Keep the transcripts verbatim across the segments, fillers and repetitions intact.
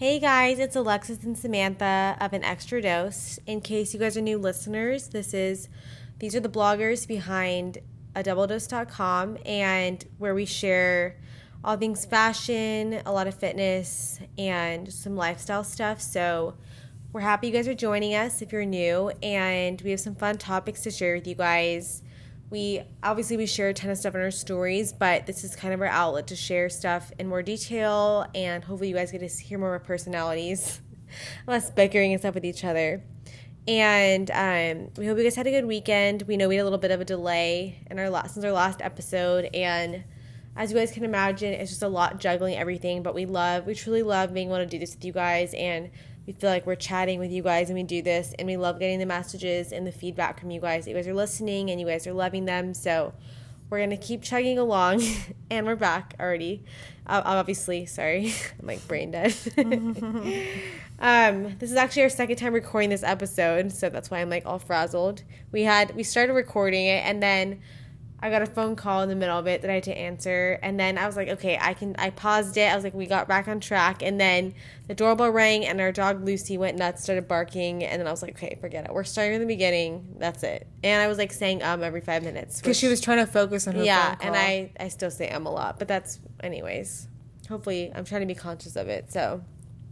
Hey guys, it's Alexis and Samantha of An Extra Dose. In case you guys are new listeners, this is these are the bloggers behind a double dose dot com, and where we share all things fashion, a lot of fitness, and some lifestyle stuff. So we're happy you guys are joining us if you're new, and we have some fun topics to share with you guys. We obviously we share a ton of stuff in our stories, but this is kind of our outlet to share stuff in more detail, and hopefully you guys get to hear more of our personalities, less bickering and stuff with each other. And um, we hope you guys had a good weekend. We know we had a little bit of a delay in our last since our last episode, and as you guys can imagine, it's just a lot juggling everything. But we love, we truly love being able to do this with you guys, and we feel like we're chatting with you guys and we do this, and we love getting the messages and the feedback from you guys. You guys are listening and you guys are loving them, so we're going to keep chugging along. And we're back already. Uh, obviously, sorry. I'm like brain dead. um, this is actually our second time recording this episode, so that's why I'm like all frazzled. We had, we started recording it, and then I got a phone call in the middle of it that I had to answer, and then I was like, okay, I can, I paused it, I was like, we got back on track, and then the doorbell rang, and our dog Lucy went nuts, started barking, and then I was like, okay, forget it, we're starting from the beginning, that's it. And I was like saying um every five minutes. Because she was trying to focus on her yeah, phone call. and I, I still say um a lot, but that's, anyways, hopefully, I'm trying to be conscious of it, so.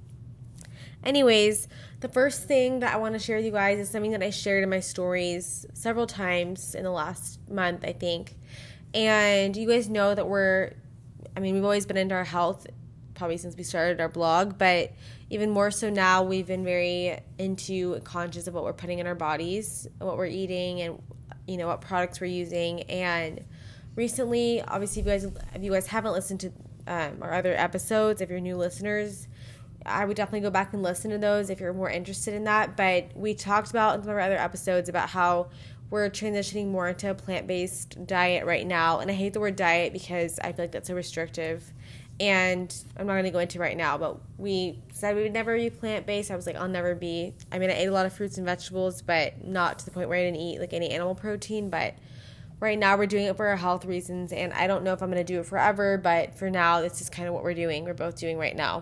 Anyways, the first thing that I want to share with you guys is something that I shared in my stories several times in the last month, I think. And you guys know that we're, I mean, we've always been into our health, probably since we started our blog, but even more so now, we've been very into and conscious of what we're putting in our bodies, what we're eating, and, you know, what products we're using. And recently, obviously, if you guys, if you guys haven't listened to um, our other episodes, if you're new listeners, I would definitely go back and listen to those if you're more interested in that. But we talked about in some of our other episodes about how we're transitioning more into a plant-based diet right now. And I hate the word diet because I feel like that's so restrictive. And I'm not going to go into it right now, but we said we would never be plant-based. I was like, I'll never be. I mean, I ate a lot of fruits and vegetables, but not to the point where I didn't eat like any animal protein. But right now we're doing it for our health reasons. And I don't know if I'm going to do it forever, but for now, this is kind of what we're doing. We're both doing right now.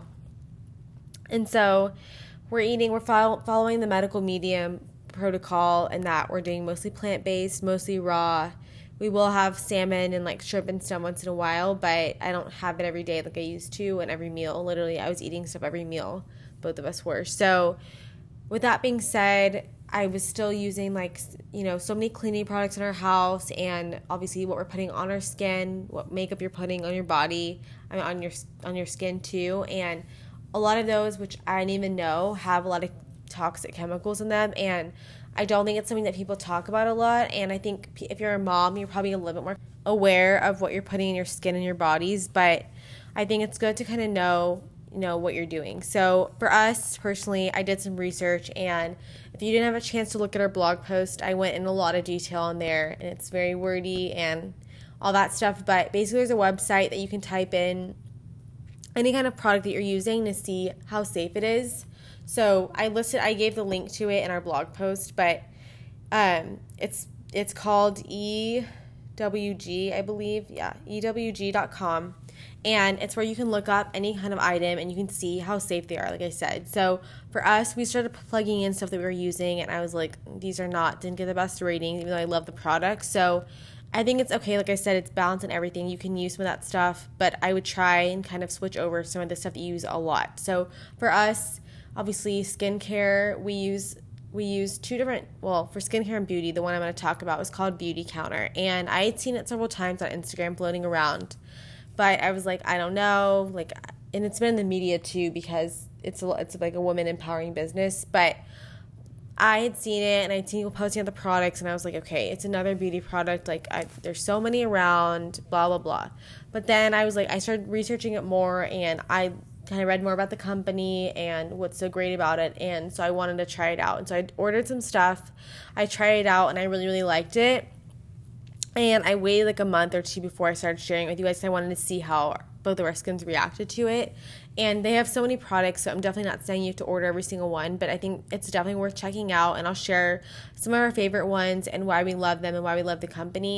And so we're eating, we're follow, following the medical medium protocol, and that we're doing mostly plant-based, mostly raw. We will have salmon and like shrimp and stuff once in a while, but I don't have it every day like I used to, and every meal. Literally, I was eating stuff every meal. Both of us were. So with that being said, I was still using like, you know, so many cleaning products in our house, and obviously what we're putting on our skin, what makeup you're putting on your body, I mean, on your on your skin too, and a lot of those, which I didn't even know, have a lot of toxic chemicals in them, and I don't think it's something that people talk about a lot. And I think if you're a mom, you're probably a little bit more aware of what you're putting in your skin and your bodies, but I think it's good to kind of know, you know, what you're doing. So for us personally, I did some research, and if you didn't have a chance to look at our blog post, I went in a lot of detail in there, and it's very wordy and all that stuff, but basically there's a website that you can type in any kind of product that you're using to see how safe it is. So I listed, I gave the link to it in our blog post, but um, it's it's called E W G, I believe, yeah, E W G dot com, and it's where you can look up any kind of item and you can see how safe they are, like I said. So for us, we started plugging in stuff that we were using, and I was like, these are not, didn't get the best ratings, even though I love the product. So I think it's okay. Like I said, it's balanced and everything. You can use some of that stuff, but I would try and kind of switch over some of the stuff that you use a lot. So for us, obviously skincare, we use we use two different, well, for skincare and beauty, the one I'm going to talk about was called Beauty Counter. And I had seen it several times on Instagram floating around, but I was like, I don't know. Like, and it's been in the media too because it's a, it's like a woman empowering business, but I had seen it, and I'd seen people posting on the products, and I was like, okay, it's another beauty product. Like, I, there's so many around, blah, blah, blah. But then I was like, I started researching it more, and I kind of read more about the company and what's so great about it, and so I wanted to try it out. And so I ordered some stuff. I tried it out, and I really, really liked it. And I waited like a month or two before I started sharing it with you guys, because I wanted to see how both of our skins reacted to it. And they have so many products, so I'm definitely not saying you have to order every single one, but I think it's definitely worth checking out, and I'll share some of our favorite ones and why we love them and why we love the company.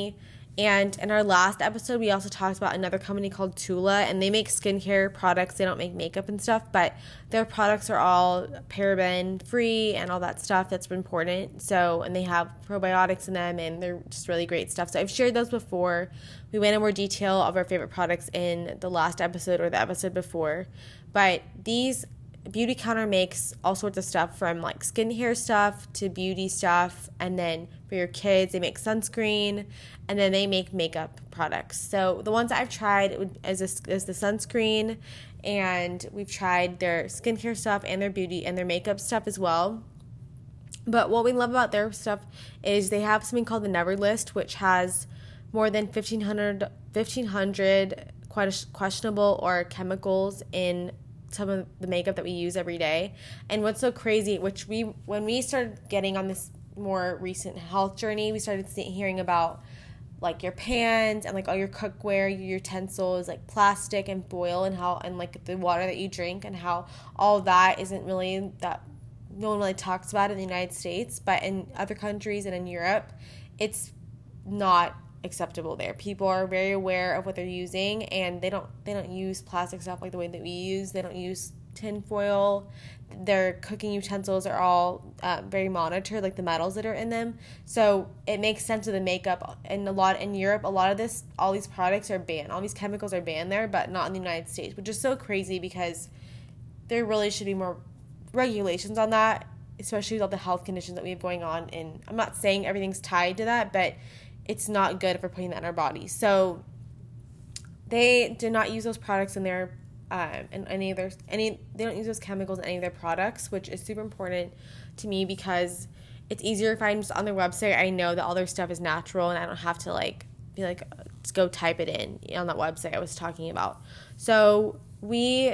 And in our last episode, we also talked about another company called Tula, and they make skincare products. They don't make makeup and stuff, but their products are all paraben free and all that stuff that's important. So, and they have probiotics in them, and they're just really great stuff. So I've shared those before. We went in more detail of our favorite products in the last episode or the episode before. But these Beautycounter makes all sorts of stuff, from like skincare stuff to beauty stuff, and then for your kids they make sunscreen, and then they make makeup products. So the ones that I've tried is, a, is the sunscreen, and we've tried their skincare stuff and their beauty and their makeup stuff as well. But what we love about their stuff is they have something called the Never List, which has more than fifteen hundred, fifteen hundred questionable or chemicals in some of the makeup that we use every day. And what's so crazy, which we when we started getting on this more recent health journey, we started seeing, hearing about like your pans and like all your cookware, your utensils, like plastic and foil, and how, and like the water that you drink, and how all that isn't really, that no one really talks about it in the United States, but in other countries and in Europe, it's not acceptable there. People are very aware of what they're using, and they don't they don't use plastic stuff like the way that we use. They don't use tin foil. Their cooking utensils are all uh, very monitored, like the metals that are in them. So it makes sense with the makeup. And a lot in Europe, a lot of this, all these products are banned. All these chemicals are banned there, but not in the United States, which is so crazy because there really should be more regulations on that, especially with all the health conditions that we have going on. And I'm not saying everything's tied to that, but it's not good if we're putting that in our bodies. So they do not use those products in their um, in any of their any. They don't use those chemicals in any of their products, which is super important to me because it's easier if I'm just on their website. I know that all their stuff is natural, and I don't have to like be like just go type it in on that website I was talking about. So we,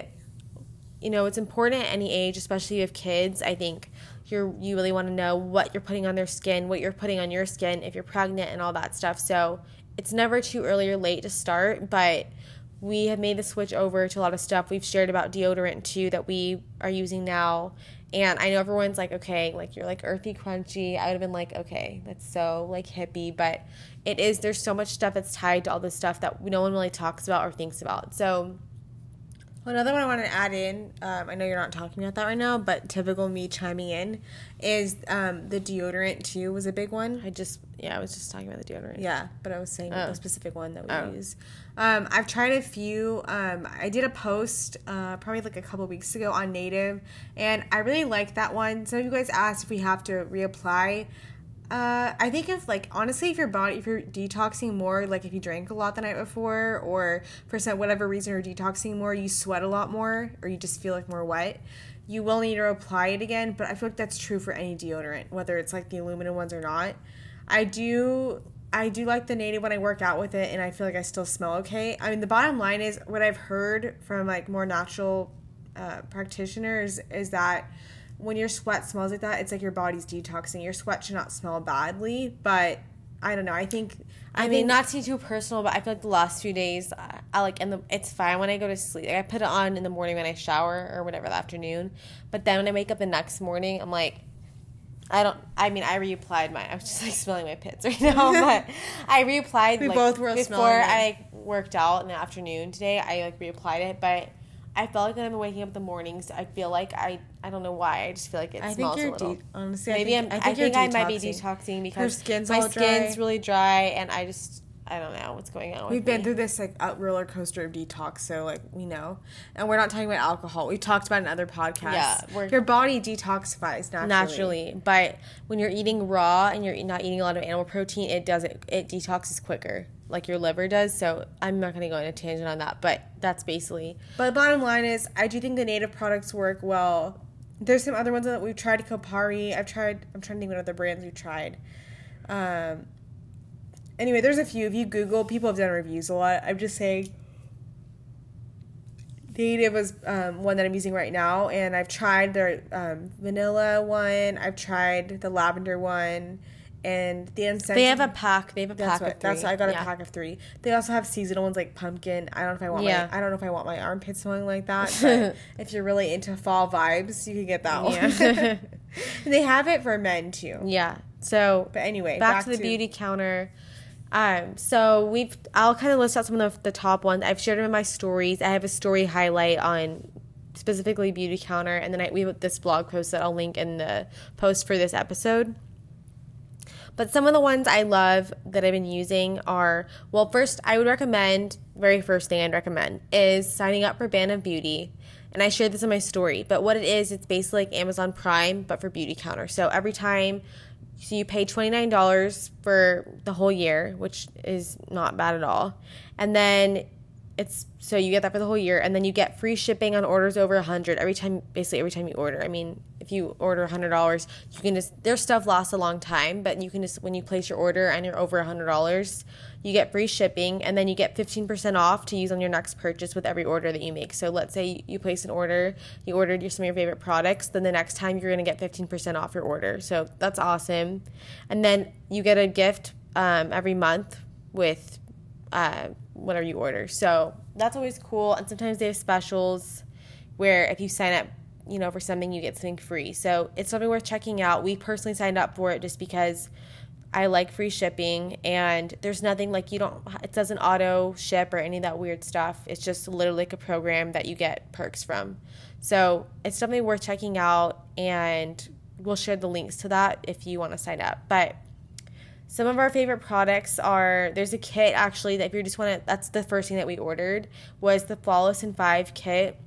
you know, it's important at any age, especially if you have kids. I think you're you really want to know what you're putting on their skin, what you're putting on your skin if you're pregnant, and all that stuff. So it's never too early or late to start, but we have made the switch over to a lot of stuff. We've shared about deodorant too that we are using now, and I know everyone's like, okay, like you're like earthy, crunchy. I would have been like, okay, that's so like hippie, but it is. There's so much stuff that's tied to all this stuff that no one really talks about or thinks about. So another one I want to add in, um, I know you're not talking about that right now, but typical me chiming in, is um, the deodorant too was a big one. I just, yeah, I was just talking about the deodorant. Yeah, but I was saying oh. the specific one that we oh. use. Um, I've tried a few. Um, I did a post uh, probably like a couple weeks ago on Native, and I really liked that one. Some of you guys asked if we have to reapply. Uh, I think if, like, honestly, if your body, if you're detoxing more, like if you drank a lot the night before, or for some whatever reason you're detoxing more, you sweat a lot more, or you just feel like more wet, you will need to apply it again. But I feel like that's true for any deodorant, whether it's like the aluminum ones or not. I do, I do like the Native when I work out with it, and I feel like I still smell okay. I mean, the bottom line is, what I've heard from like more natural uh, practitioners is that when your sweat smells like that, it's like your body's detoxing. Your sweat should not smell badly, but I don't know. I think I, I mean, think, not to be too personal, but I feel like the last few days, I, I like, and the it's fine when I go to sleep. Like, I put it on in the morning when I shower or whatever, the afternoon. But then when I wake up the next morning, I'm like, I don't. I mean, I reapplied my. I was just like smelling my pits right now, but I reapplied. We like, both were before I like, worked out in the afternoon today. I like reapplied it, but I felt like when I'm waking up in the mornings, I feel like I I don't know why. I just feel like it I smells think you're a little. De- honestly, maybe I think, I'm, I think, I, think I might be detoxing. detoxing because Her skin's my all dry. skin's really dry, and I just I don't know what's going on with We've been me. through this like up roller coaster of detox, so like we know. And we're not talking about alcohol. We talked about it in other podcasts. Yeah, we're, your body detoxifies naturally. Naturally, but when you're eating raw and you're not eating a lot of animal protein, it does it it detoxes quicker, like your liver does. So I'm not going to go on a tangent on that, but that's basically. But the bottom line is, I do think the Native products work well. There's some other ones that we've tried. Kopari. I've tried. I'm trying to think what other brands we've tried. Um. Anyway, there's a few. If you Google, people have done reviews a lot. I'm just saying, Native was um, one that I'm using right now, and I've tried their um, vanilla one. I've tried the lavender one, and the unscented. They have a pack. They have a that's pack what, of three. That's I got a yeah. pack of three. They also have seasonal ones like pumpkin. I don't know if I want. Yeah. My, I don't know if I want my armpits smelling like that. But if you're really into fall vibes, you can get that one. Yeah. And they have it for men too. Yeah. So, but anyway, back, back to the to, Beautycounter. Um, so we've, I'll kind of list out some of the, the top ones. I've shared them in my stories. I have a story highlight on specifically Beautycounter, and then I, we have this blog post that I'll link in the post for this episode. But some of the ones I love that I've been using are, well, first, I would recommend, very first thing I'd recommend is signing up for Band of Beauty. And I shared this in my story. But what it is, it's basically like Amazon Prime, but for Beautycounter. So every time, so you pay twenty-nine dollars for the whole year, which is not bad at all. And then it's, so you get that for the whole year, and then you get free shipping on orders over one hundred every time, basically every time you order. I mean, if you order one hundred dollars, you can just, their stuff lasts a long time, but you can just, when you place your order and you're over one hundred dollars, you get free shipping, and then you get fifteen percent off to use on your next purchase with every order that you make. So let's say you place an order, you ordered your, some of your favorite products, then the next time you're going to get fifteen percent off your order. So that's awesome. And then you get a gift um, every month with uh, whatever you order. So that's always cool. And sometimes they have specials where if you sign up, you know, for something, you get something free. So it's something worth checking out. We personally signed up for it just because I like free shipping, and there's nothing like, you don't, it doesn't auto ship or any of that weird stuff. It's just literally like a program that you get perks from. So it's something worth checking out, and we'll share the links to that if you want to sign up. But some of our favorite products are, there's a kit actually that if you just want to, that's the first thing that we ordered, was the Flawless in five kit.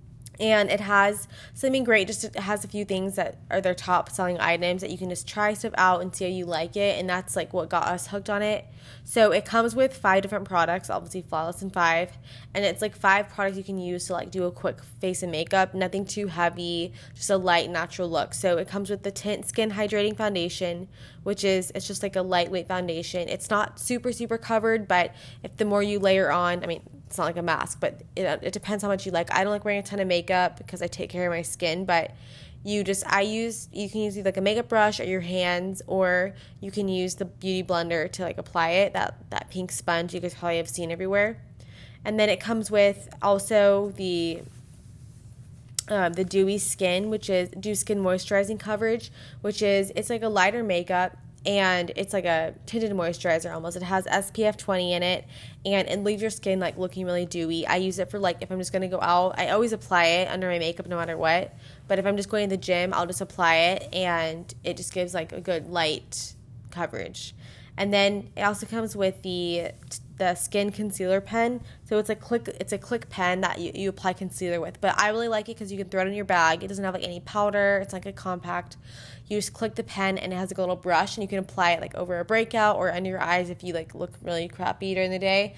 And it has something great, just it has a few things that are their top selling items that you can just try stuff out and see how you like it. And that's like what got us hooked on it. So it comes with five different products, obviously Flawless in five. And it's like five products you can use to like do a quick face and makeup. Nothing too heavy, just a light natural look. So it comes with the Tint Skin Hydrating Foundation, which is, it's just like a lightweight foundation. It's not super, super covered, but if the more you layer on, I mean, it's not like a mask, but it, it depends how much you like. I don't like wearing a ton of makeup because I take care of my skin, but you just, I use, you can use either like a makeup brush or your hands, or you can use the Beauty Blender to like apply it, that, that pink sponge you guys probably have seen everywhere. And then it comes with also the um, the Dewy Skin, which is Dew Skin Moisturizing Coverage, which is, it's like a lighter makeup, and it's like a tinted moisturizer almost. It has S P F twenty in it, and it leaves your skin like looking really dewy. I use it for like if I'm just going to go out. I always apply it under my makeup no matter what. But if I'm just going to the gym, I'll just apply it, and it just gives like a good light coverage. And then it also comes with the the skin concealer pen. So it's a click it's a click pen that you, you apply concealer with. But I really like it because you can throw it in your bag. It doesn't have like any powder. It's like a compact. You just click the pen, and it has like a little brush, and you can apply it like over a breakout or under your eyes if you like look really crappy during the day.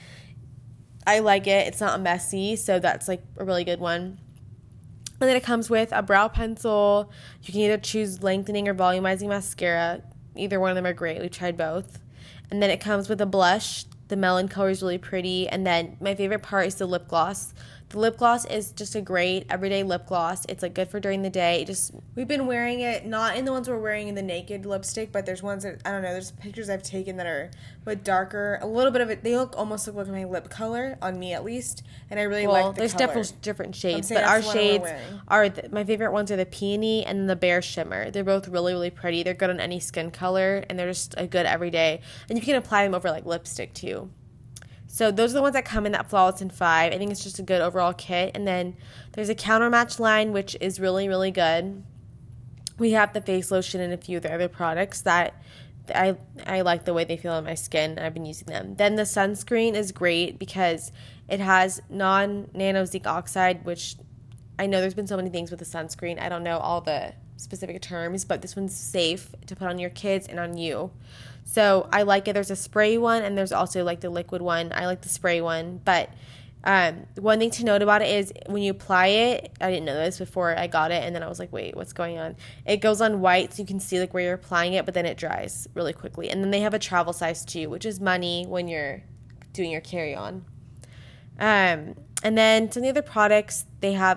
I like it. It's not messy, so that's like a really good one. And then it comes with a brow pencil. You can either choose lengthening or volumizing mascara. Either one of them are great. We've tried both. And then it comes with a blush. The melon color is really pretty. And then my favorite part is the lip gloss. The lip gloss is just a great everyday lip gloss. It's like good for during the day. It just We've been wearing it, not in the ones we're wearing in the naked lipstick, but there's ones that, I don't know, there's pictures I've taken that are with darker, a little bit of it, they look almost look like my lip color, on me at least, and I really well, like the there's color. different different shades, saying but our that's what I'm shades wearing. are, the, my favorite ones are the Peony and the Bare Shimmer. They're both really, really pretty. They're good on any skin color, and they're just a good everyday. And you can apply them over like lipstick too. So those are the ones that come in that Flawless in five. I think it's just a good overall kit. And then there's a Counter Match line, which is really, really good. We have the face lotion and a few of the other products that I I like the way they feel on my skin. I've been using them. Then the sunscreen is great because it has non-nano zinc oxide, which I know there's been so many things with the sunscreen. I don't know all the specific terms, but this one's safe to put on your kids and on you. So I like it. There's a spray one, and there's also like the liquid one. I like the spray one. But um, one thing to note about it is when you apply it, I didn't know this before I got it, and then I was like, wait, what's going on? It goes on white, so you can see like where you're applying it, but then it dries really quickly. And then they have a travel size too, which is money when you're doing your carry-on. Um, and then some of the other products, they have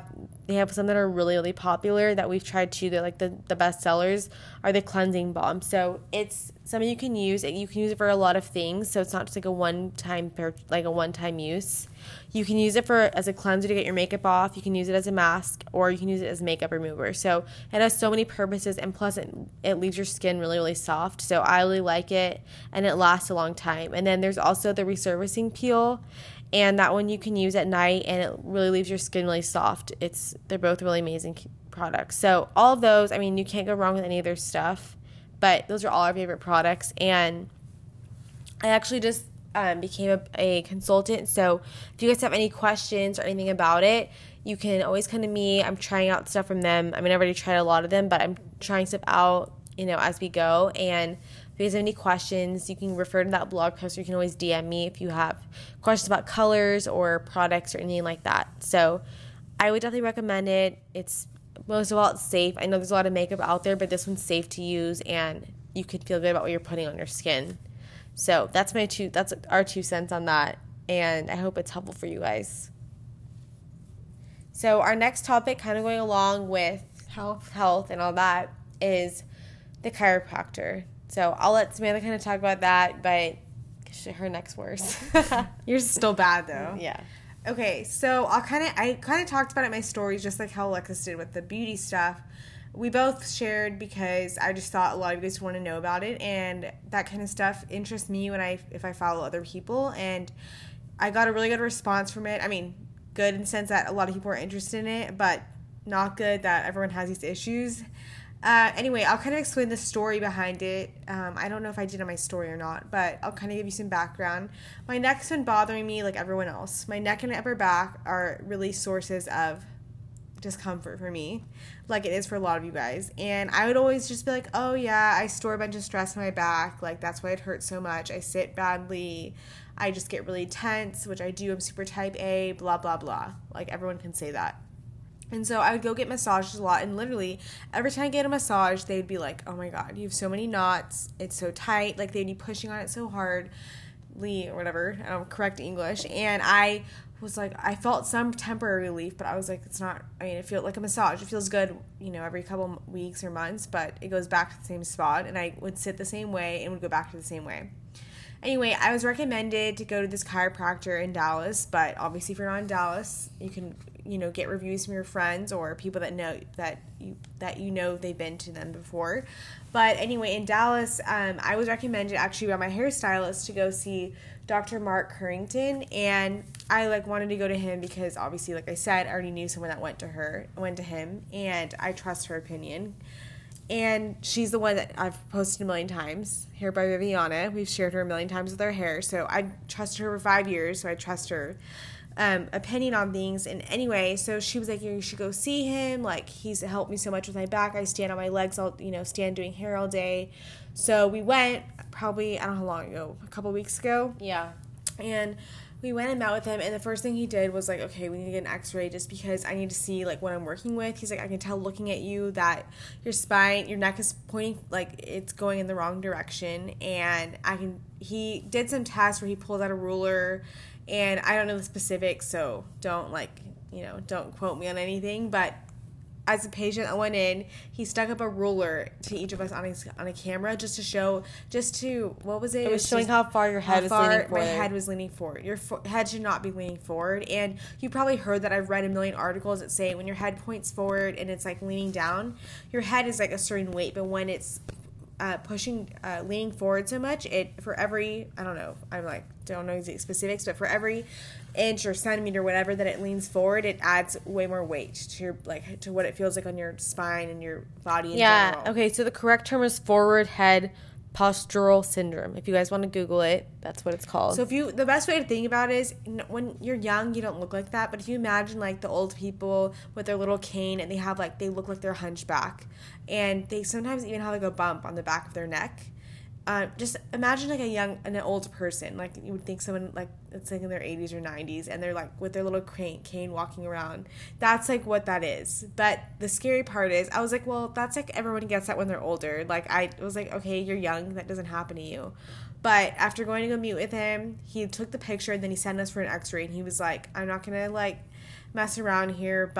they have some that are really, really popular that we've tried too. They're like the, the best sellers are the cleansing balm. So it's something you can use. You can use it for a lot of things. So it's not just like a one-time, like a one-time use. You can use it for as a cleanser to get your makeup off. You can use it as a mask, or you can use it as makeup remover. So it has so many purposes, and plus it, it leaves your skin really, really soft. So I really like it, and it lasts a long time. And then there's also the resurfacing peel, and that one you can use at night, and it really leaves your skin really soft. It's they're both really amazing products. So all of those, I mean, you can't go wrong with any of their stuff. But those are all our favorite products. And I actually just um, became a, a consultant. So if you guys have any questions or anything about it, you can always come to me. I'm trying out stuff from them. I mean, I've already tried a lot of them, but I'm trying stuff out, you know, as we go. And if you guys have any questions, you can refer to that blog post, or you can always D M me if you have questions about colors or products or anything like that. So I would definitely recommend it. It's most of all, it's safe. I know there's a lot of makeup out there, but this one's safe to use, and you can feel good about what you're putting on your skin. So that's my two. That's our two cents on that, and I hope it's helpful for you guys. So our next topic, kind of going along with health, health, and all that, is the chiropractor. So I'll let Samantha kind of talk about that, but her neck's worse. Yours is still bad though. Yeah. Okay, so I'll kind of I kind of talked about it in my stories, just like how Alexis did with the beauty stuff. We both shared because I just thought a lot of you guys want to know about it, and that kind of stuff interests me when I if I follow other people, and I got a really good response from it. I mean, good in the sense that a lot of people are interested in it, but not good that everyone has these issues. Uh, anyway, I'll kind of explain the story behind it. Um, I don't know if I did on my story or not, but I'll kind of give you some background. My neck's been bothering me like everyone else. My neck and upper back are really sources of discomfort for me, like it is for a lot of you guys. And I would always just be like, oh yeah, I store a bunch of stress in my back. Like that's why it hurts so much. I sit badly. I just get really tense, which I do. I'm super type A, blah, blah, blah. Like everyone can say that. And so I would go get massages a lot, and literally every time I get a massage, they'd be like, oh my God, you have so many knots. It's so tight. Like they'd be pushing on it so hard, or whatever, I don't correct English. And I was like, I felt some temporary relief, but I was like, it's not, I mean, it feels like a massage. It feels good, you know, every couple weeks or months, but it goes back to the same spot. And I would sit the same way and would go back to the same way. Anyway, I was recommended to go to this chiropractor in Dallas, but obviously if you're not in Dallas, you can, you know, get reviews from your friends or people that know that you that you know they've been to them before. But anyway, in Dallas, um, I was recommended actually by my hairstylist to go see Doctor Mark Currington, and I like wanted to go to him because obviously, like I said, I already knew someone that went to her, went to him, and I trust her opinion. And she's the one that I've posted a million times, Hair by Viviana. We've shared her a million times with our hair. So I trusted her for five years, so I trust her um, opinion on things. And anyway, so she was like, you should go see him. Like, he's helped me so much with my back. I stand on my legs, all, you know, stand doing hair all day. So we went probably, I don't know how long ago, a couple weeks ago. Yeah. And we went and met with him, and the first thing he did was like, okay, we need to get an x-ray just because I need to see like what I'm working with. He's like, I can tell looking at you that your spine, your neck is pointing, like it's going in the wrong direction. And I can, he did some tests where he pulled out a ruler, and I don't know the specifics, so don't like, you know, don't quote me on anything, but as a patient, I went in, he stuck up a ruler to each of us on a, on a camera just to show, just to, what was it? It was showing just how far your head how far was leaning forward. My head was leaning forward. Your fo- head should not be leaning forward. And you probably heard that I've read a million articles that say when your head points forward and it's like leaning down, your head is like a certain weight, but when it's uh, pushing, uh, leaning forward so much, it, for every, I don't know, I'm like, don't know the specifics, but for every inch or centimeter, whatever, that it leans forward, it adds way more weight to your, like, to what it feels like on your spine and your body in yeah, general. Okay, so the correct term is forward head postural syndrome. If you guys want to Google it, that's what it's called. So if you, the best way to think about it is when you're young, you don't look like that. But if you imagine like the old people with their little cane and they have like, they look like they're hunchback, and they sometimes even have like a bump on the back of their neck. Uh, just imagine like a young, an old person, like you would think someone like it's like in their eighties or nineties, and they're like with their little cane, cane walking around. That's like what that is. But the scary part is, I was like, well, that's like everyone gets that when they're older. Like I was like, okay, you're young, that doesn't happen to you. But after going to go meet with him, he took the picture, and then he sent us for an x-ray, and he was like, I'm not gonna like mess around here, but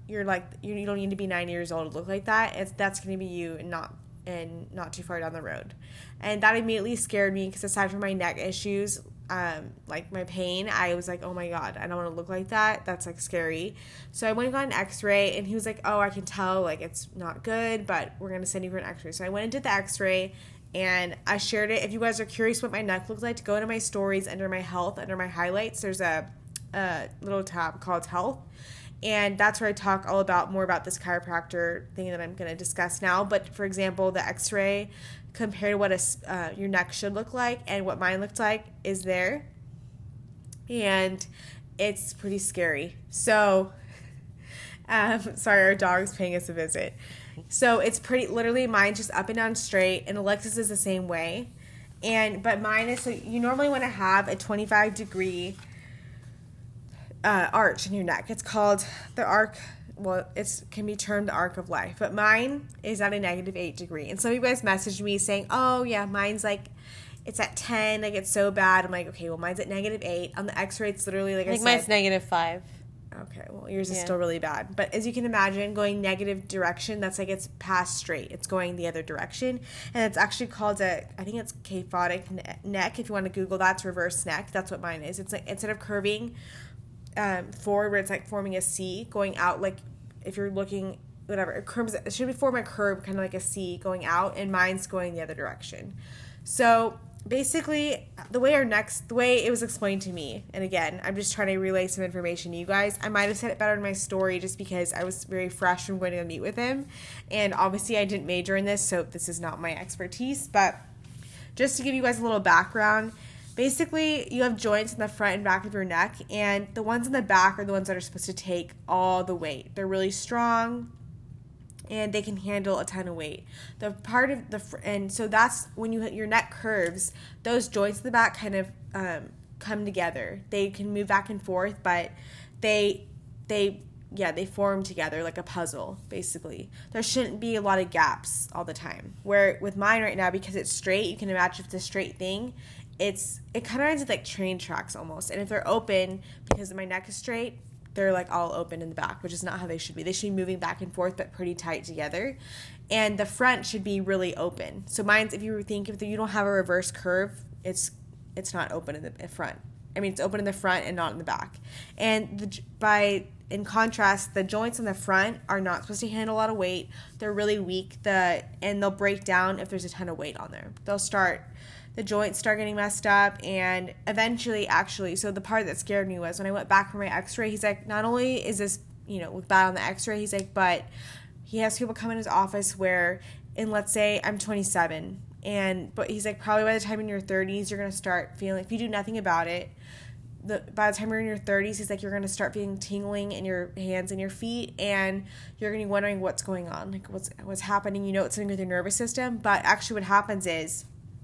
you're like you, you don't need to be ninety years old to look like that. It's that's going to be you and not and not too far down the road. And that immediately scared me because aside from my neck issues, um, like my pain, I was like, oh my God, I don't want to look like that. That's like scary. So I went and got an x-ray and he was like, oh, I can tell like it's not good, but we're going to send you for an x-ray. So I went and did the x-ray and I shared it. If you guys are curious what my neck looks like, go into my stories under my health, under my highlights. There's a, a little tab called health. And that's where I talk all about more about this chiropractor thing that I'm going to discuss now. But for example, the x-ray compared to what a, uh, your neck should look like and what mine looked like is there. And it's pretty scary. So, um, sorry, our dog's paying us a visit. So it's pretty, literally mine's just up and down straight, and Alexis is the same way. And, but mine is, so you normally want to have a twenty-five degree uh, arch in your neck. It's called the arc, well, it can be termed the arc of life, but mine is at a negative eight degree. And some of you guys messaged me saying, oh yeah, mine's like, it's at ten, like it's so bad. I'm like, okay, well mine's at negative eight. On the x-ray, it's literally like I, I think said, mine's negative five. Okay, well, yours is Yeah. still really bad. But as you can imagine, going negative direction, that's like it's past straight. It's going the other direction. And it's actually called a, I think it's kyphotic ne- neck. If you want to Google that, it's reverse neck. That's what mine is. It's like, instead of curving um, forward, where it's like forming a C, going out, like if you're looking, whatever, it curves, it should be form a curve, kind of like a C going out, and mine's going the other direction. So basically, the way our necks, the way it was explained to me, and again, I'm just trying to relay some information to you guys. I might have said it better in my story just because I was very fresh from going to meet with him, and obviously I didn't major in this, so this is not my expertise, but just to give you guys a little background, basically, you have joints in the front and back of your neck, and the ones in the back are the ones that are supposed to take all the weight. They're really strong, and they can handle a ton of weight. The part of the fr- and so that's when you your neck curves. Those joints in the back kind of um, come together. They can move back and forth, but they they yeah they form together like a puzzle. Basically, there shouldn't be a lot of gaps all the time. Where with mine right now, because it's straight, you can imagine if it's a straight thing. It's it kind of runs like train tracks almost, and if they're open because my neck is straight, they're like all open in the back, which is not how they should be. They should be moving back and forth, but pretty tight together. And the front should be really open. So mine's, if you think if you don't have a reverse curve, it's it's not open in the front. I mean, it's open in the front and not in the back. And the, by in contrast, the joints in the front are not supposed to handle a lot of weight. They're really weak. The and they'll break down if there's a ton of weight on there. They'll start. The joints start getting messed up, and eventually, actually, so the part that scared me was when I went back for my x-ray, he's like, not only is this, you know, look bad on the x-ray, he's like, but he has people come in his office where, and let's say I'm twenty-seven, and, but he's like, probably by the time in your thirties, you're going to start feeling, if you do nothing about it, the, by the time you're in your thirties, he's like, you're going to start feeling tingling in your hands and your feet, and you're going to be wondering what's going on, like what's, what's happening, you know, it's something with your nervous system, but actually what happens is,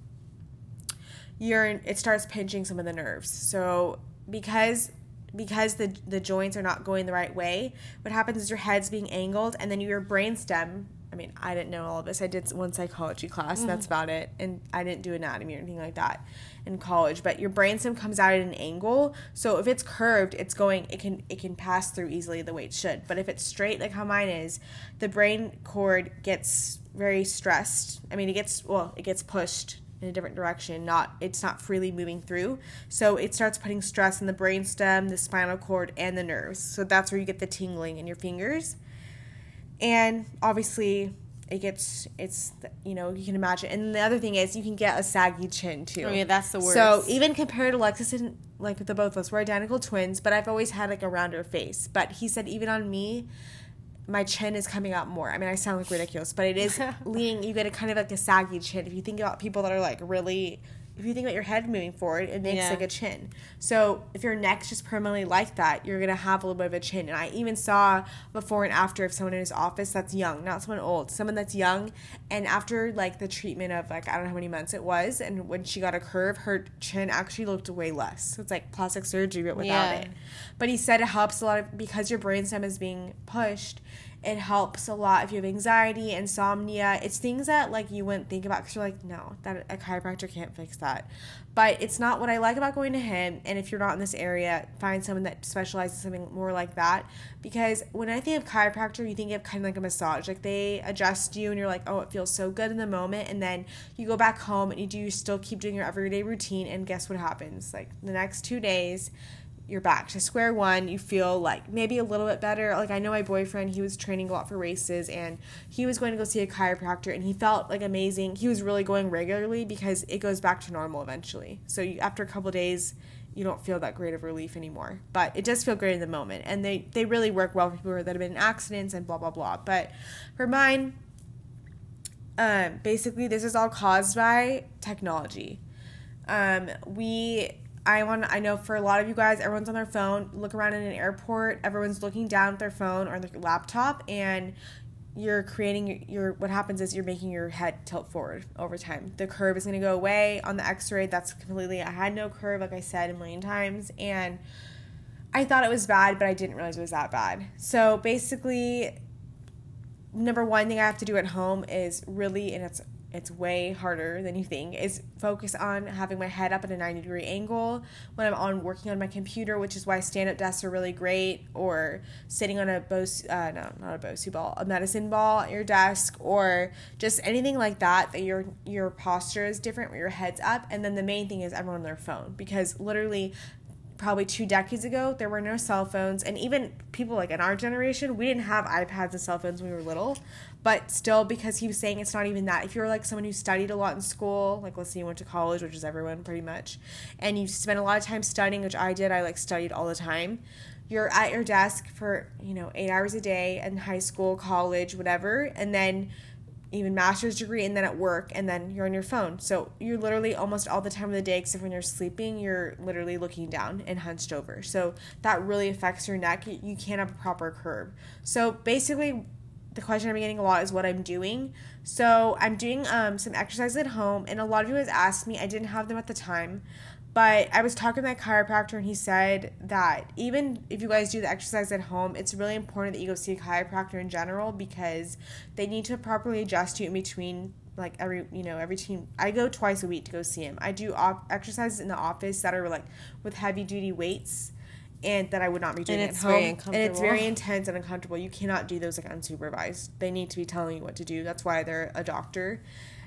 You're it starts pinching some of the nerves. So because because the the joints are not going the right way, what happens is your head's being angled, and then your brainstem. I mean, I didn't know all of this. I did one psychology class, mm-hmm. and that's about it. And I didn't do anatomy or anything like that in college. But your brainstem comes out at an angle, so if it's curved, it's going. It can it can pass through easily the way it should. But if it's straight, like how mine is, the brain cord gets very stressed. I mean, it gets well, it gets pushed in a different direction, not it's not freely moving through. So it starts putting stress in the brainstem, the spinal cord, and the nerves. So that's where you get the tingling in your fingers. And obviously it gets, it's, you know, you can imagine. And the other thing is you can get a saggy chin too. Oh yeah, that's the worst. So even compared to Alexis and like the both of us, we're identical twins, but I've always had like a rounder face. But he said even on me, my chin is coming out more. I mean, I sound like ridiculous, but it is leaning, you get a kind of like a saggy chin. If you think about people that are like really, if you think about your head moving forward, it makes yeah. like a chin. So if your neck's just permanently like that, you're going to have a little bit of a chin. And I even saw before and after of someone in his office that's young, not someone old, someone that's young. And after like the treatment of like, I don't know how many months it was. And when she got a curve, her chin actually looked way less. So it's like plastic surgery, but without yeah. it. But he said it helps a lot of, because your brainstem is being pushed It helps a lot if you have anxiety, insomnia. It's things that like you wouldn't think about because you're like, no, that a chiropractor can't fix that. But it's not what I like about going to him. And if you're not in this area, find someone that specializes in something more like that. Because when I think of chiropractor, you think of kind of like a massage. Like they adjust you and you're like, oh, it feels so good in the moment. And then you go back home and you do still keep doing your everyday routine. And guess what happens? Like the next two days, you're back to square one. You feel like maybe a little bit better. Like I know my boyfriend, he was training a lot for races and he was going to go see a chiropractor and he felt like amazing. He was really going regularly because it goes back to normal eventually. So you, after a couple of days, you don't feel that great of relief anymore. But it does feel great in the moment. And they, they really work well for people that have been in accidents and blah, blah, blah. But for mine, um, basically this is all caused by technology. Um, we... I want. I know for a lot of you guys, everyone's on their phone. Look around in an airport. Everyone's looking down at their phone or their laptop, and you're creating your. What happens is you're making your head tilt forward over time. The curve is going to go away on the X-ray. That's completely. I had no curve, like I said a million times, and I thought it was bad, but I didn't realize it was that bad. So basically, number one thing I have to do at home is really, and it's. It's way harder than you think, is focus on having my head up at a ninety degree angle when I'm on working on my computer, which is why stand-up desks are really great, or sitting on a Bose, uh, no, not a Bose ball, a medicine ball at your desk, or just anything like that, that your your posture is different, where your head's up. And then the main thing is everyone on their phone, because literally probably two decades ago, there were no cell phones, and even people like in our generation, we didn't have iPads and cell phones when we were little. But still, because he was saying it's not even that. If you're like someone who studied a lot in school, like let's say you went to college, which is everyone pretty much, and you spent a lot of time studying, which I did, I like studied all the time. You're at your desk for, you know, eight hours a day in high school, college, whatever, and then even master's degree, and then at work, and then you're on your phone. So you're literally almost all the time of the day, except when you're sleeping, you're literally looking down and hunched over. So that really affects your neck. You can't have a proper curve. So basically, the question I'm getting a lot is what I'm doing. So I'm doing um, some exercises at home, and a lot of you guys asked me. I didn't have them at the time, but I was talking to my chiropractor, and he said that even if you guys do the exercise at home, it's really important that you go see a chiropractor in general, because they need to properly adjust you in between, like every, you know, every team. I go twice a week to go see him. I do op- exercises in the office that are like with heavy duty weights, and that I would not be doing and at it's home. Very uncomfortable. And it's very intense and uncomfortable. You cannot do those like unsupervised. They need to be telling you what to do. That's why they're a doctor.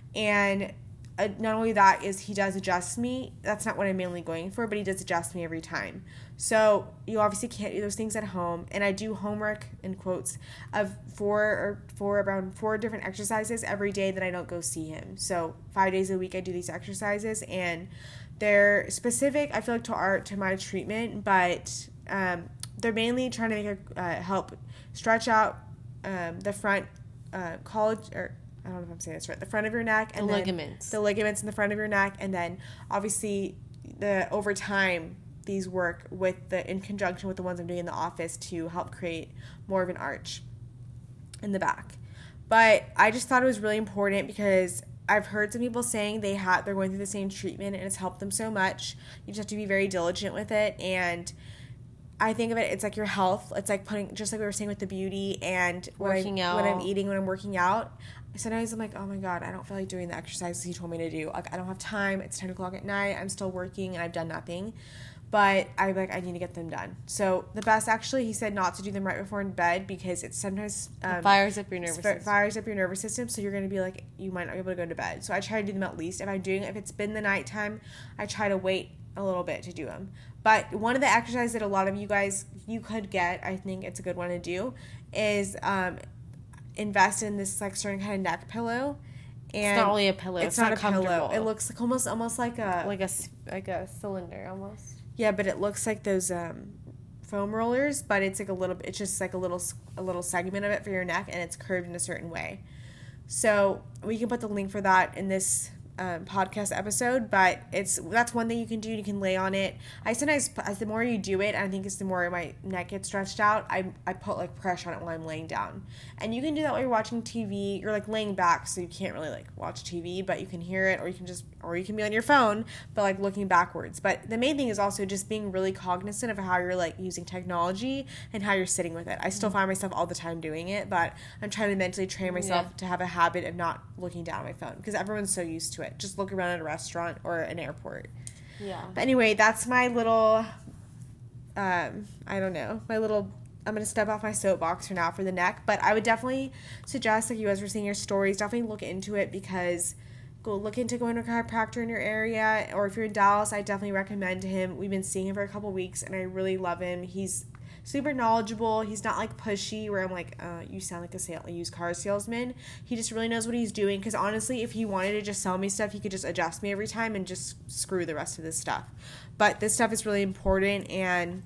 And uh, not only that is he does adjust me. That's not what I'm mainly going for, but he does adjust me every time. So you obviously can't do those things at home. And I do homework, in quotes, of four or four around four different exercises every day that I don't go see him. So five days a week I do these exercises, and they're specific, I feel like, to art, to my treatment, but um, they're mainly trying to make a, uh, help stretch out um, the front uh, college, or I don't know if I'm saying this right, the front of your neck, and the then ligaments, the ligaments in the front of your neck, and then obviously the over time these work with the in conjunction with the ones I'm doing in the office to help create more of an arch in the back. But I just thought it was really important because I've heard some people saying they have they're going through the same treatment and it's helped them so much. You just have to be very diligent with it, and I think of it, it's like your health. It's like putting, just like we were saying with the beauty and working when, I, out. when I'm eating, when I'm working out. Sometimes I'm like, oh my God, I don't feel like doing the exercises he told me to do. Like, I don't have time. It's ten o'clock at night. I'm still working and I've done nothing. But I'm like, I need to get them done. So the best, actually, he said not to do them right before in bed because it sometimes um, it fires up your nervous sp- system. fires up your nervous system. So you're going to be like, you might not be able to go to bed. So I try to do them at least. If I'm doing, if it's been the nighttime, I try to wait a little bit to do them. But one of the exercises that a lot of you guys, you could get, I think it's a good one to do, is um, invest in this like certain kind of neck pillow. And it's not really a pillow. It's, it's not, not a pillow. comfortable. It looks like almost almost like a like a like a cylinder almost. Yeah, but it looks like those um, foam rollers, but it's like a little. It's just like a little a little segment of it for your neck, and it's curved in a certain way. So we can put the link for that in this um, podcast episode, but it's that's one thing you can do. You can lay on it. I sometimes, as the more you do it, I think it's the more my neck gets stretched out. I I put like pressure on it while I'm laying down, and you can do that while you're watching T V. You're like laying back, so you can't really like watch T V, but you can hear it, or you can just, or you can be on your phone, but like looking backwards. But the main thing is also just being really cognizant of how you're like using technology and how you're sitting with it. I still find myself all the time doing it, but I'm trying to mentally train myself Yeah. to have a habit of not looking down at my phone because everyone's so used to it. Just look around at a restaurant or an airport. Yeah. But anyway, that's my little, um, I don't know, my little, I'm going to step off my soapbox for now for the neck. But I would definitely suggest, like you guys were seeing your stories, definitely look into it because go look into going to a chiropractor in your area. Or if you're in Dallas, I definitely recommend him. We've been seeing him for a couple weeks and I really love him. He's super knowledgeable. He's not like pushy where I'm like, uh, you sound like a sale- used car salesman. He just really knows what he's doing because honestly, if he wanted to just sell me stuff, he could just adjust me every time and just screw the rest of this stuff. But this stuff is really important and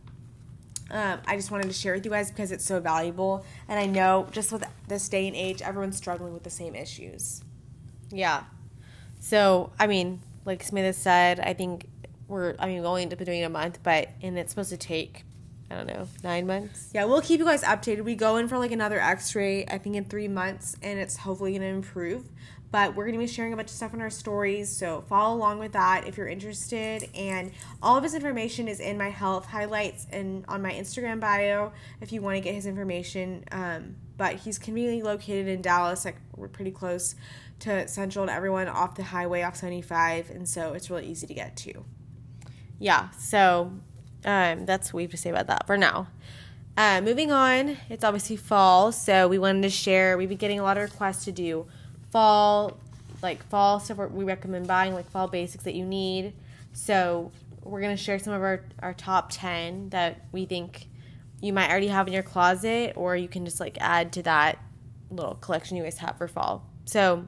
um, I just wanted to share with you guys because it's so valuable. And I know just with this day and age, everyone's struggling with the same issues. Yeah. So, I mean, like Smith said, I think we're, I mean, we've only been doing it a month, but, and it's supposed to take, I don't know, nine months. Yeah, we'll keep you guys updated. We go in for like another x-ray, I think in three months, and it's hopefully going to improve. But we're going to be sharing a bunch of stuff in our stories, so follow along with that if you're interested. And all of his information is in my health highlights and on my Instagram bio if you want to get his information. Um, but he's conveniently located in Dallas. Like we're pretty close to Central and everyone off the highway, off seventy-five, and so it's really easy to get to. Yeah, so um, that's what we have to say about that for now. Uh, moving on, it's obviously fall, so we wanted to share, we've been getting a lot of requests to do fall, like fall stuff we recommend buying, like fall basics that you need. So we're going to share some of our, our top ten that we think you might already have in your closet, or you can just like add to that little collection you guys have for fall. So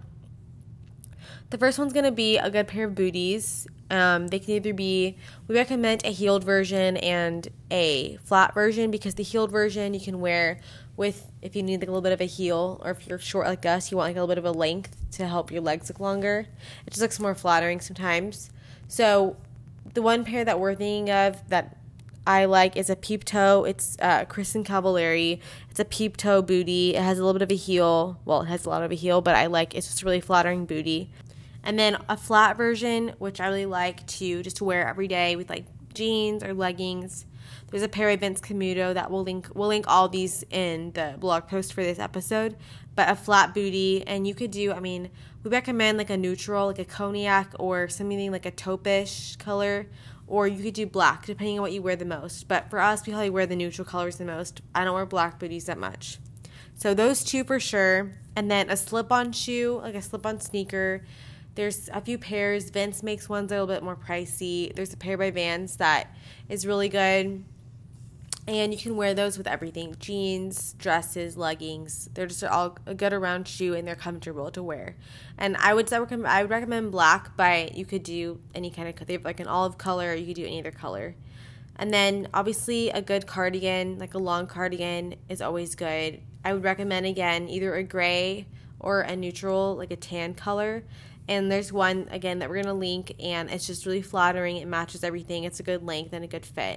the first one's going to be a good pair of booties. Um, they can either be, we recommend a heeled version and a flat version because the heeled version you can wear with, if you need like a little bit of a heel, or if you're short like us, you want like a little bit of a length to help your legs look longer. It just looks more flattering sometimes. So the one pair that we're thinking of that I like is a peep toe. It's uh, Kristen Cavallari. It's a peep toe booty. It has a little bit of a heel. Well, it has a lot of a heel, but I like, it's just a really flattering booty. And then a flat version, which I really like to just to wear every day with like jeans or leggings. There's a pair of Vince Camuto that we'll link. We'll link all these in the blog post for this episode. But a flat booty, and you could do, I mean, we recommend like a neutral, like a cognac or something like a taupe-ish color. Or you could do black, depending on what you wear the most. But for us, we probably wear the neutral colors the most. I don't wear black booties that much. So those two for sure. And then a slip-on shoe, like a slip-on sneaker. There's a few pairs. Vince makes ones that are a little bit more pricey. There's a pair by Vans that is really good. And you can wear those with everything. Jeans, dresses, leggings. They're just all a good around shoe and they're comfortable to wear. And I would, I would recommend black, but you could do any kind of, they have like an olive color. You could do any other color. And then obviously a good cardigan, like a long cardigan is always good. I would recommend, again, either a gray or a neutral, like a tan color. And there's one, again, that we're going to link, and it's just really flattering. It matches everything. It's a good length and a good fit.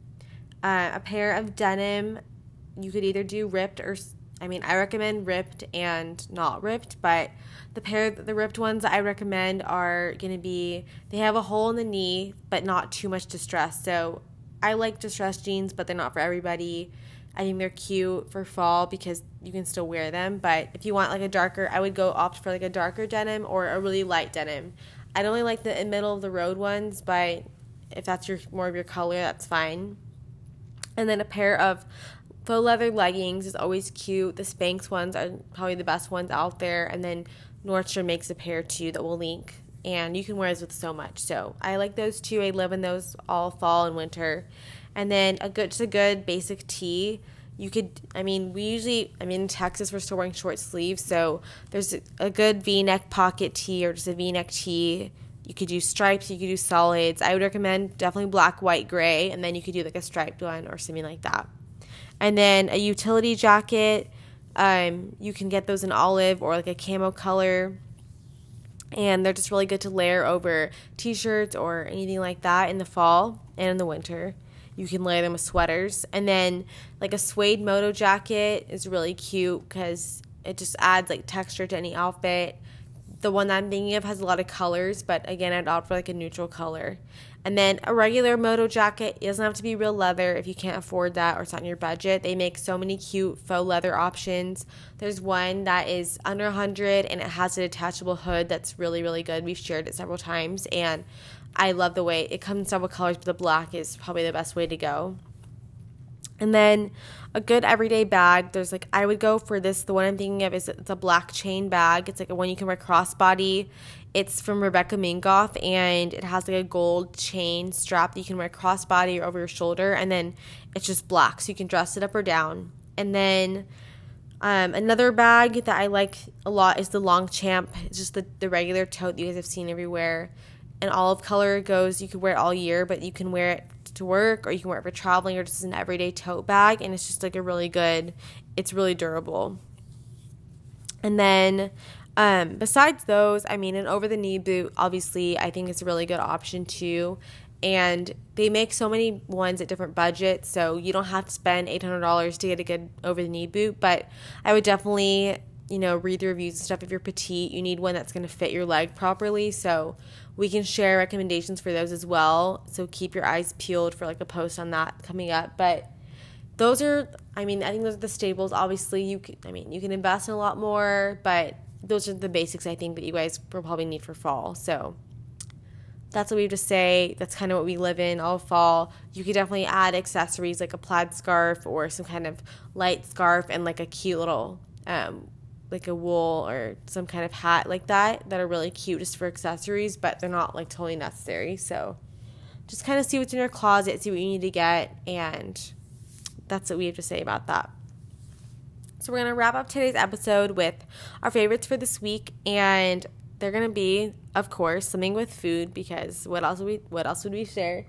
Uh, a pair of denim, you could either do ripped or, I mean, I recommend ripped and not ripped, but the pair, the ripped ones that I recommend are going to be, they have a hole in the knee, but not too much distress. So I like distressed jeans, but they're not for everybody. I think they're cute for fall because you can still wear them. But if you want like a darker, I would go opt for like a darker denim or a really light denim. I don't really like the middle of the road ones, but if that's your more of your color, that's fine. And then a pair of faux leather leggings is always cute. The Spanx ones are probably the best ones out there. And then Nordstrom makes a pair too that we'll link. And you can wear those with so much. So I like those two. I live in those all fall and winter. And then a good, just a good basic tee. You could, I mean, we usually, I mean, in Texas, we're still wearing short sleeves. So there's a, a good V-neck pocket tee or just a V-neck tee. You could do stripes. You could do solids. I would recommend definitely black, white, gray. And then you could do like a striped one or something like that. And then a utility jacket. Um, you can get those in olive or like a camo color. And they're just really good to layer over t-shirts or anything like that in the fall and in the winter. You can layer them with sweaters. And then like a suede moto jacket is really cute because it just adds like texture to any outfit. The one that I'm thinking of has a lot of colors, but again, I'd opt for like a neutral color. And then a regular moto jacket, it doesn't have to be real leather if you can't afford that or it's not in your budget. They make so many cute faux leather options. There's one that is under one hundred dollars and it has a detachable hood that's really, really good. We've shared it several times and I love the way it comes in several colors, but the black is probably the best way to go. And then a good everyday bag, there's like, I would go for this, the one I'm thinking of is it's a black chain bag. It's like a one you can wear crossbody. It's from Rebecca Minkoff, and it has like a gold chain strap that you can wear crossbody or over your shoulder, and then it's just black, so you can dress it up or down. And then um, another bag that I like a lot is the Longchamp. It's just the, the regular tote that you guys have seen everywhere. An olive color goes, you can wear it all year, but you can wear it to work or you can wear it for traveling or just an everyday tote bag, and it's just like a really good, it's really durable. And then um, besides those, I mean, an over-the-knee boot, obviously, I think it's a really good option too. And they make so many ones at different budgets, so you don't have to spend eight hundred dollars to get a good over-the-knee boot. But I would definitely, you know, read the reviews and stuff. If you're petite, you need one that's going to fit your leg properly. So we can share recommendations for those as well. So keep your eyes peeled for like a post on that coming up. But those are, I mean, I think those are the staples. Obviously, you can, I mean, you can invest in a lot more, but those are the basics I think that you guys will probably need for fall. So that's what we have to say. That's kind of what we live in all fall. You could definitely add accessories like a plaid scarf or some kind of light scarf and like a cute little, um, like a wool or some kind of hat like that that are really cute just for accessories, but they're not like totally necessary. So just kind of see what's in your closet, see what you need to get, and that's what we have to say about that. So we're going to wrap up today's episode with our favorites for this week, and they're going to be, of course, something with food, because what else would we, what else would we share?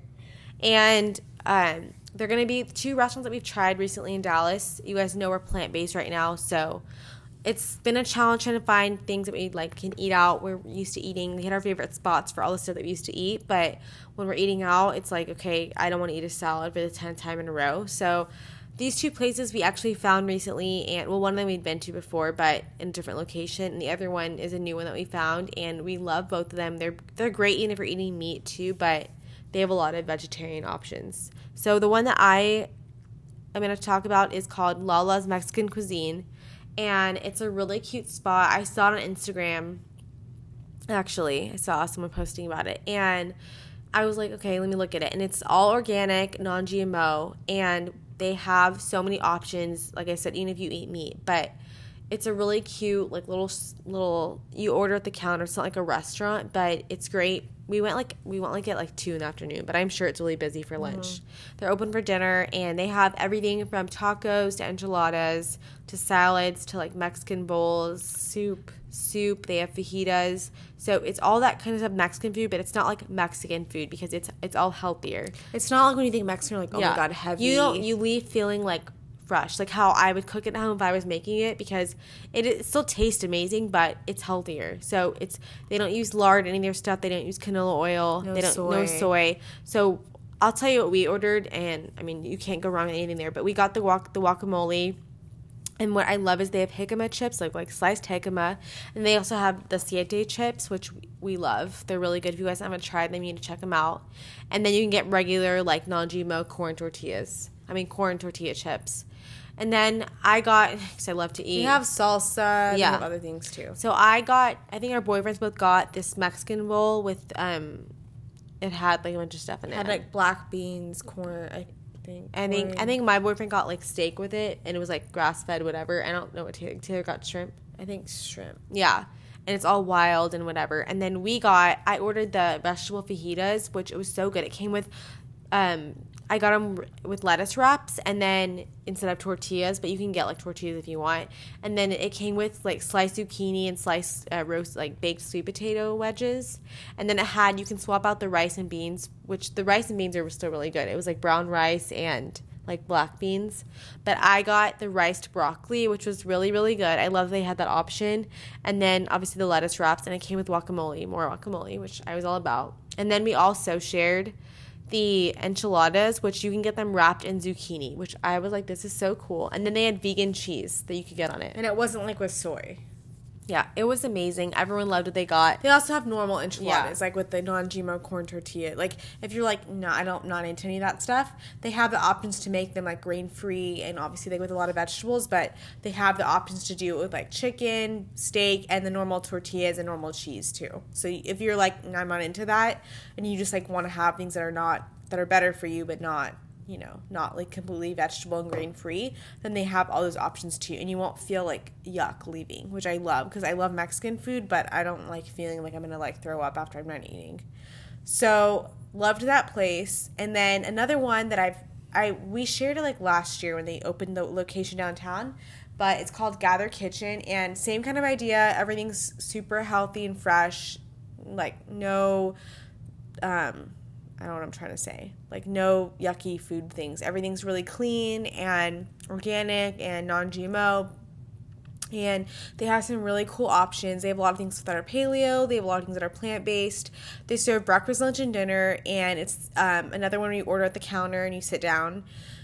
And um, they're going to be two restaurants that we've tried recently in Dallas. You guys know we're plant-based right now, so it's been a challenge trying to find things that we like can eat out. We're used to eating. We had our favorite spots for all the stuff that we used to eat, but when we're eating out, it's like, okay, I don't want to eat a salad for the tenth time in a row. So these two places we actually found recently, and well, one of them we'd been to before, but in a different location, and the other one is a new one that we found, and we love both of them. They're they're great even if you're eating meat too, but they have a lot of vegetarian options. So the one that I am going to talk about is called Lala's Mexican Cuisine, and it's a really cute spot. I saw it on Instagram, actually. I saw someone posting about it, and I was like, okay, let me look at it. And it's all organic, non-G M O, and they have so many options, like I said, even if you eat meat. But it's a really cute, like, little, little, you order at the counter. It's not like a restaurant, but it's great. We went, like, we went, like, at, like, two in the afternoon, but I'm sure it's really busy for lunch. Mm-hmm. They're open for dinner, and they have everything from tacos to enchiladas to salads to, like, Mexican bowls. Soup. Soup. They have fajitas. So it's all that kind of stuff, Mexican food, but it's not, like, Mexican food because it's it's all healthier. It's not like when you think Mexican, like, oh, yeah. my God, heavy. You don't, you leave feeling, like, fresh, like how I would cook it at home if I was making it, because it, it still tastes amazing, but it's healthier. So it's, they don't use lard in any of their stuff. They don't use canola oil. No they don't soy. no soy. So I'll tell you what we ordered, and I mean, you can't go wrong with anything there. But we got the guac the guacamole, and what I love is they have jicama chips, like like sliced jicama, and they also have the siete chips, which we love. They're really good. If you guys haven't tried them, you need to check them out. And then you can get regular, like, non-G M O corn tortillas. I mean, corn tortilla chips. And then I got, because I love to eat. They have salsa. Yeah. They have other things too. So I got, I think our boyfriends both got this Mexican bowl with, um, it had like a bunch of stuff in it. It had like black beans, corn, I think. I think, I think my boyfriend got like steak with it, and it was like grass fed, whatever. I don't know what Taylor, Taylor got shrimp. I think shrimp. Yeah. And it's all wild and whatever. And then we got, I ordered the vegetable fajitas, which it was so good. It came with, um, I got them with lettuce wraps, and then instead of tortillas, but you can get like tortillas if you want. And then it came with like sliced zucchini and sliced uh, roast, like baked sweet potato wedges. And then it had, you can swap out the rice and beans, which the rice and beans are still really good. It was like brown rice and like black beans. But I got the riced broccoli, which was really, really good. I love they had that option. And then obviously the lettuce wraps, and it came with guacamole, more guacamole, which I was all about. And then we also shared the enchiladas, which you can get them wrapped in zucchini, which I was like, this is so cool. And then they had vegan cheese that you could get on it. And it wasn't like with soy. Yeah, it was amazing. Everyone loved what they got. They also have normal enchiladas, Yeah. like with the non-G M O corn tortilla. Like, if you're like, no, I don't, not into any of that stuff, they have the options to make them like grain-free and obviously like with a lot of vegetables, but they have the options to do it with like chicken, steak, and the normal tortillas and normal cheese too. So if you're like, no, I'm not into that, and you just like want to have things that are not, that are better for you, but not, you know, not like completely vegetable and grain free, then they have all those options too, and you won't feel like yuck leaving, which I love because I love Mexican food, but I don't like feeling like I'm gonna like throw up after I'm done eating. So loved that place. And then another one that I've I we shared it like last year when they opened the location downtown, but it's called Gather Kitchen, and same kind of idea. Everything's super healthy and fresh, like no um I don't know what I'm trying to say. Like, no yucky food things. Everything's really clean and organic and non-G M O. And they have some really cool options. They have a lot of things that are paleo. They have a lot of things that are plant-based. They serve breakfast, lunch, and dinner. And it's um, another one where you order at the counter and you sit down.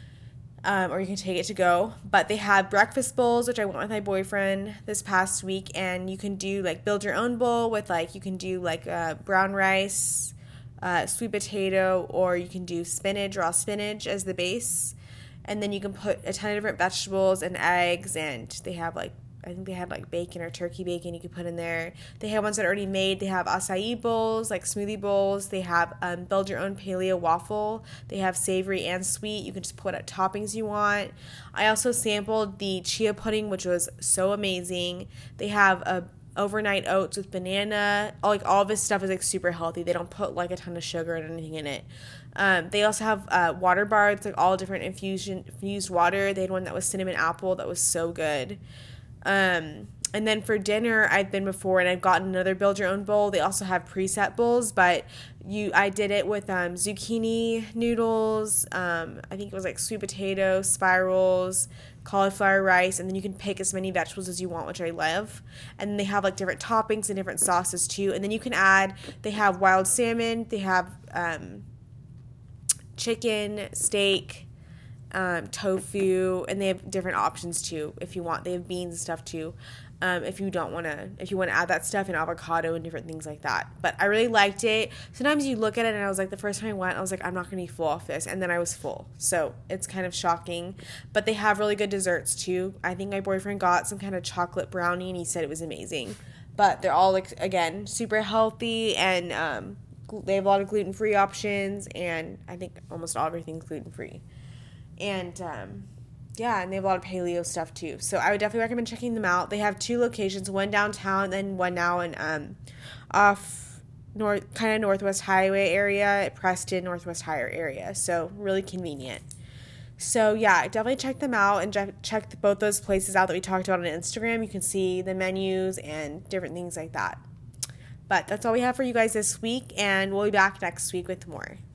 Um, or you can take it to go. But they have breakfast bowls, which I went with my boyfriend this past week. And you can do, like, build your own bowl with, like, you can do, like, uh, brown rice, Uh, sweet potato, or you can do spinach, raw spinach as the base, and then you can put a ton of different vegetables and eggs, and they have like, I think they had like bacon or turkey bacon you could put in there. They have ones that are already made. They have acai bowls, like smoothie bowls. They have um, build your own paleo waffle. They have savory and sweet. You can just put what toppings you want. I also sampled the chia pudding, which was so amazing. They have a overnight oats with banana. All, like all this stuff is like super healthy. They don't put like a ton of sugar and anything in it. Um, they also have uh, water bars, like all different infusion infused water. They had one that was cinnamon apple that was so good. Um, and then for dinner, I've been before and I've gotten another build your own bowl. They also have preset bowls, but you I did it with um, zucchini noodles. Um, I think it was like sweet potato, spirals, cauliflower rice, and then you can pick as many vegetables as you want, which I love. And then they have like different toppings and different sauces too. And then you can add, they have wild salmon, they have um, chicken, steak, um, tofu, and they have different options too if you want. They have beans and stuff too. Um, if you don't want to, if you want to add that stuff, and avocado and different things like that. But I really liked it. Sometimes you look at it and I was like, the first time I went, I was like, I'm not going to be full off this. And then I was full. So it's kind of shocking. But they have really good desserts too. I think my boyfriend got some kind of chocolate brownie and he said it was amazing. But they're all, like, again, super healthy, and um, they have a lot of gluten-free options, and I think almost all everything's gluten-free. And, um... yeah, and they have a lot of paleo stuff too. So I would definitely recommend checking them out. They have two locations, one downtown and one now in um off north kind of Northwest Highway area, Preston, Northwest Higher area. So really convenient. So yeah, definitely check them out and je- check both those places out that we talked about on Instagram. You can see the menus and different things like that. But that's all we have for you guys this week, and we'll be back next week with more.